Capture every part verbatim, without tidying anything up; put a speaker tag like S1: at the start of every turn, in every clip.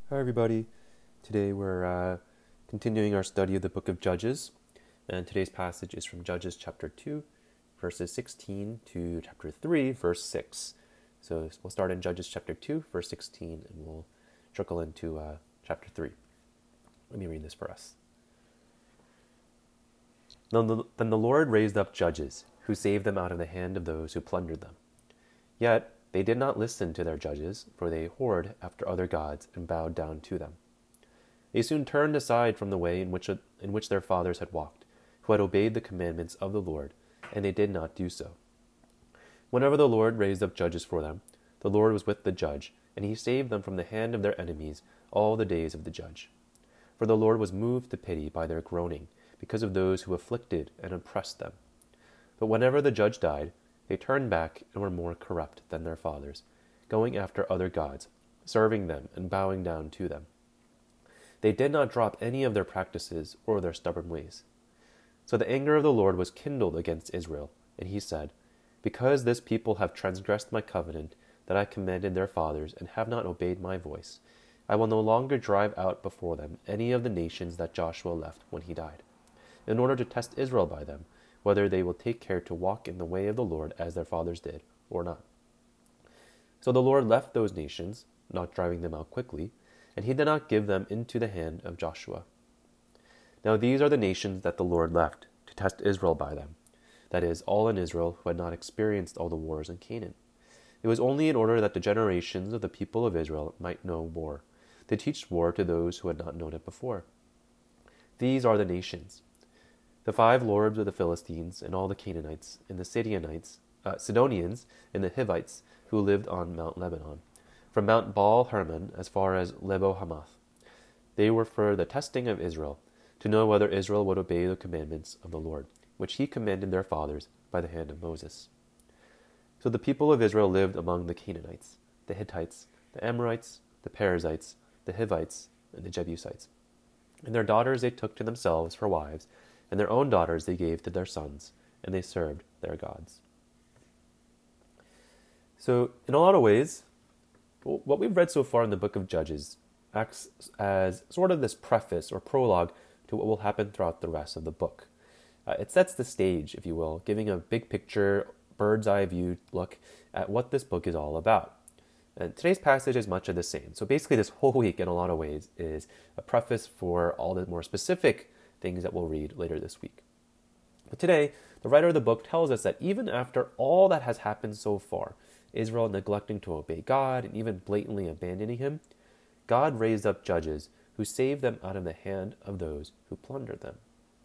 S1: Hi, everybody. Today we're uh, continuing our study of the book of Judges, and today's passage is from Judges chapter two, verses sixteen to chapter three, verse six. So we'll start in Judges chapter two, verse sixteen, and we'll trickle into uh, chapter three. Let me read this for us. Then the, then the Lord raised up judges, who saved them out of the hand of those who plundered them. Yet they did not listen to their judges, for they whored after other gods and bowed down to them. They soon turned aside from the way in which, in which their fathers had walked, who had obeyed the commandments of the Lord, and they did not do so. Whenever the Lord raised up judges for them, the Lord was with the judge, and he saved them from the hand of their enemies all the days of the judge. For the Lord was moved to pity by their groaning, because of those who afflicted and oppressed them. But whenever the judge died, they turned back and were more corrupt than their fathers, going after other gods, serving them and bowing down to them. They did not drop any of their practices or their stubborn ways. So the anger of the Lord was kindled against Israel, and he said, Because this people have transgressed my covenant that I commanded their fathers and have not obeyed my voice, I will no longer drive out before them any of the nations that Joshua left when he died, in order to test Israel by them, whether they will take care to walk in the way of the Lord as their fathers did, or not. So the Lord left those nations, not driving them out quickly, and he did not give them into the hand of Joshua. Now these are the nations that the Lord left, to test Israel by them, that is, all in Israel who had not experienced all the wars in Canaan. It was only in order that the generations of the people of Israel might know war, to teach war to those who had not known it before. These are the nations: the five lords of the Philistines, and all the Canaanites, and the Sidonians, uh, Sidonians, and the Hivites, who lived on Mount Lebanon, from Mount Baal Hermon as far as Lebo Hamath. They were for the testing of Israel, to know whether Israel would obey the commandments of the Lord, which he commanded their fathers by the hand of Moses. So the people of Israel lived among the Canaanites, the Hittites, the Amorites, the Perizzites, the Hivites, and the Jebusites. And their daughters they took to themselves for wives, and their own daughters they gave to their sons, and they served their gods. So, in a lot of ways, what we've read so far in the book of Judges acts as sort of this preface or prologue to what will happen throughout the rest of the book. Uh, it sets the stage, if you will, giving a big picture, bird's eye view look at what this book is all about. And today's passage is much of the same. So basically this whole week, in a lot of ways, is a preface for all the more specific things that we'll read later this week. But today, the writer of the book tells us that even after all that has happened so far, Israel neglecting to obey God and even blatantly abandoning him, God raised up judges who saved them out of the hand of those who plundered them.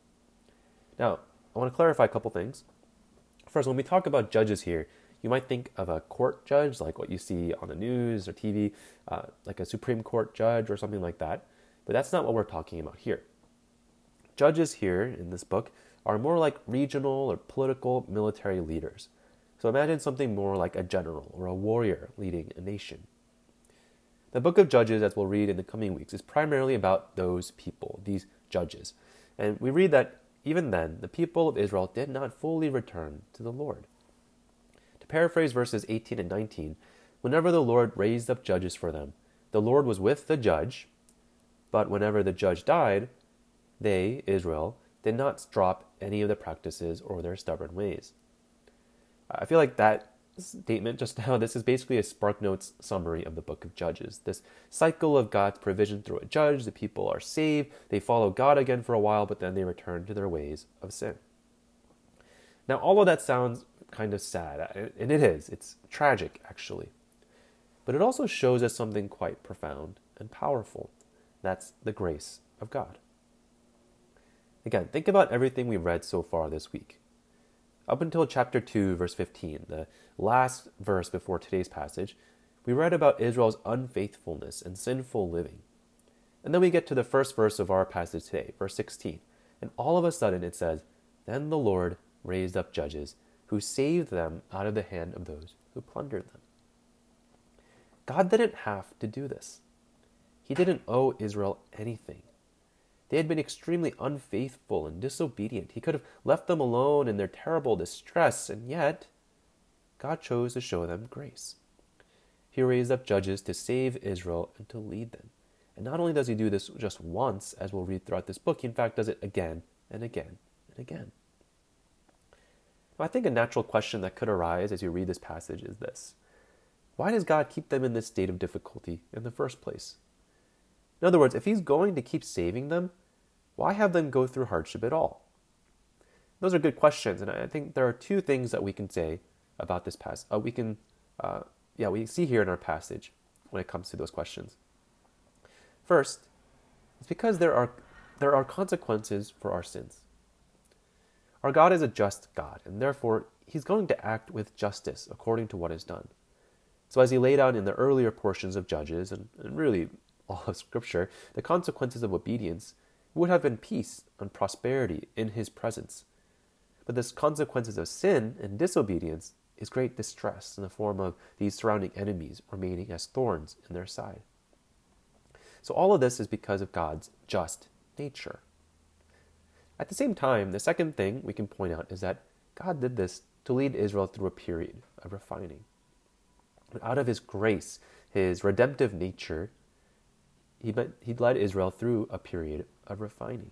S1: Now, I want to clarify a couple things. First, when we talk about judges here, you might think of a court judge, like what you see on the news or T V, uh, like a Supreme Court judge or something like that. But that's not what we're talking about here. Judges here in this book are more like regional or political military leaders. So imagine something more like a general or a warrior leading a nation. The book of Judges, as we'll read in the coming weeks, is primarily about those people, these judges. And we read that even then, the people of Israel did not fully return to the Lord. To paraphrase verses eighteen and nineteen, whenever the Lord raised up judges for them, the Lord was with the judge, but whenever the judge died, they, Israel, did not drop any of the practices or their stubborn ways. I feel like that statement just now, this is basically a SparkNotes summary of the book of Judges. This cycle of God's provision through a judge, the people are saved, they follow God again for a while, but then they return to their ways of sin. Now, all of that sounds kind of sad, and it is. It's tragic, actually. But it also shows us something quite profound and powerful. That's the grace of God. Again, think about everything we've read so far this week. Up until chapter two, verse fifteen, the last verse before today's passage, we read about Israel's unfaithfulness and sinful living. And then we get to the first verse of our passage today, verse sixteen, and all of a sudden it says, Then the Lord raised up judges who saved them out of the hand of those who plundered them. God didn't have to do this. He didn't owe Israel anything. They had been extremely unfaithful and disobedient. He could have left them alone in their terrible distress, and yet God chose to show them grace. He raised up judges to save Israel and to lead them. And not only does he do this just once, as we'll read throughout this book, he in fact does it again and again and again. Now, I think a natural question that could arise as you read this passage is this: why does God keep them in this state of difficulty in the first place? In other words, if he's going to keep saving them, why have them go through hardship at all? Those are good questions, and I think there are two things that we can say about this passage. Uh, we can, uh, yeah, we see here in our passage when it comes to those questions. First, it's because there are there are consequences for our sins. Our God is a just God, and therefore he's going to act with justice according to what is done. So as he laid out in the earlier portions of Judges, and, and really all of Scripture, the consequences of obedience would have been peace and prosperity in his presence. But the consequences of sin and disobedience is great distress in the form of these surrounding enemies remaining as thorns in their side. So all of this is because of God's just nature. At the same time, the second thing we can point out is that God did this to lead Israel through a period of refining. But out of his grace, his redemptive nature, he, he led Israel through a period of refining.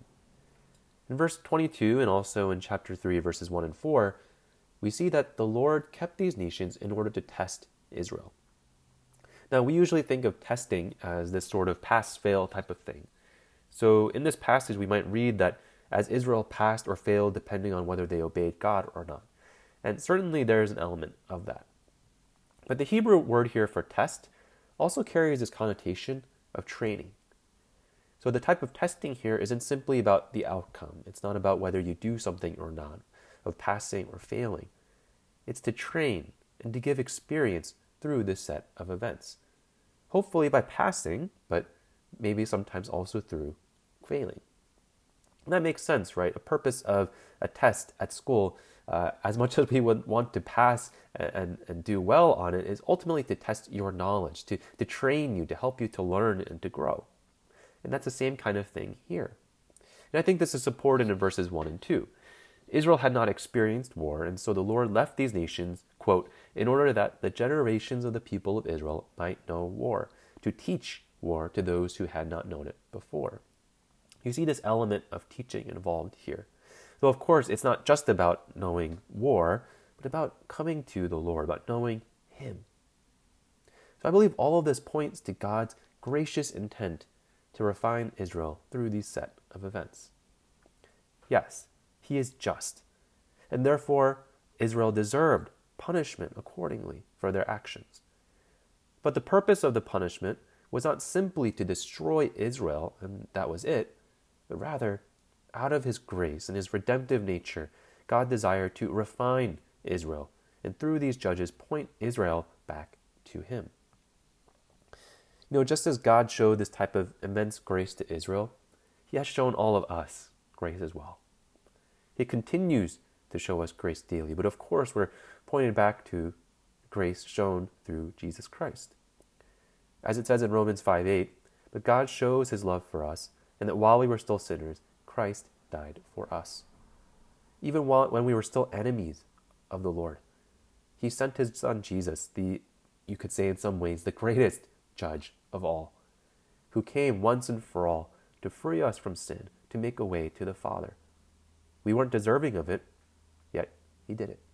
S1: In verse twenty-two, and also in chapter three, verses one and four, we see that the Lord kept these nations in order to test Israel. Now, we usually think of testing as this sort of pass-fail type of thing. So in this passage, we might read that as Israel passed or failed depending on whether they obeyed God or not. And certainly there is an element of that. But the Hebrew word here for test also carries this connotation of training. So the type of testing here isn't simply about the outcome. It's not about whether you do something or not, of passing or failing. It's to train and to give experience through this set of events. Hopefully by passing, but maybe sometimes also through failing. And that makes sense, right? A purpose of a test at school, uh, as much as we would want to pass and, and, and do well on it, is ultimately to test your knowledge, to, to train you, to help you to learn and to grow. And that's the same kind of thing here. And I think this is supported in verses one and two. Israel had not experienced war, and so the Lord left these nations, quote, in order that the generations of the people of Israel might know war, to teach war to those who had not known it before. You see this element of teaching involved here. Though, of course, it's not just about knowing war, but about coming to the Lord, about knowing him. So I believe all of this points to God's gracious intent to refine Israel through these set of events. Yes, he is just, and therefore Israel deserved punishment accordingly for their actions. But the purpose of the punishment was not simply to destroy Israel, and that was it, but rather, out of his grace and his redemptive nature, God desired to refine Israel, and through these judges point Israel back to him. You know, just as God showed this type of immense grace to Israel, he has shown all of us grace as well. He continues to show us grace daily, but of course we're pointed back to grace shown through Jesus Christ. As it says in Romans five eight, but God shows his love for us, and that while we were still sinners, Christ died for us. Even while, when we were still enemies of the Lord, he sent his son Jesus, the, you could say in some ways, the greatest judge of all, who came once and for all to free us from sin, to make a way to the Father. We weren't deserving of it, yet he did it.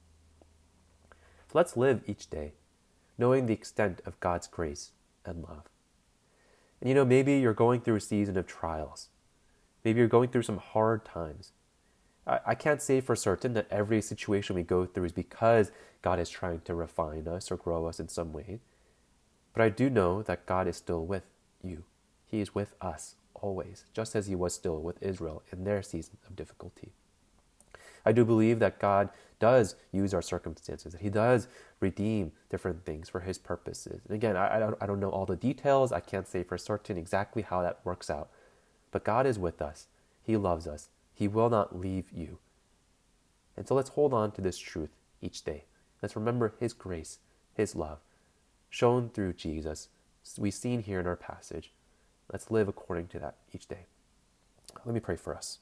S1: So let's live each day knowing the extent of God's grace and love. And you know, maybe you're going through a season of trials. Maybe you're going through some hard times. I, I can't say for certain that every situation we go through is because God is trying to refine us or grow us in some way. But I do know that God is still with you. He is with us always, just as he was still with Israel in their season of difficulty. I do believe that God does use our circumstances, that he does redeem different things for his purposes. And again, I, I, don't, I don't know all the details. I can't say for certain exactly how that works out. But God is with us. He loves us. He will not leave you. And so let's hold on to this truth each day. Let's remember his grace, his love, shown through Jesus, we've seen here in our passage. Let's live according to that each day. Let me pray for us.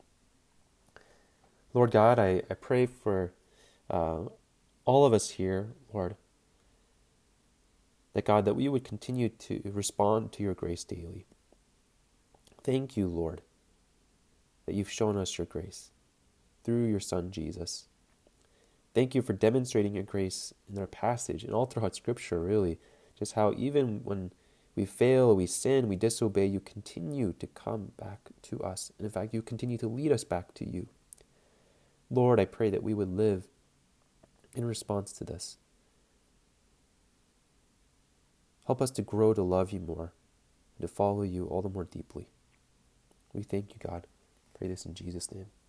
S1: Lord God, I, I pray for uh, all of us here, Lord, that God, that we would continue to respond to your grace daily. Thank you, Lord, that you've shown us your grace through your Son, Jesus. Thank you for demonstrating your grace in our passage and all throughout Scripture, really. Just how even when we fail, we sin, we disobey, you continue to come back to us. And in fact, you continue to lead us back to you. Lord, I pray that we would live in response to this. Help us to grow to love you more and to follow you all the more deeply. We thank you, God. Pray this in Jesus' name.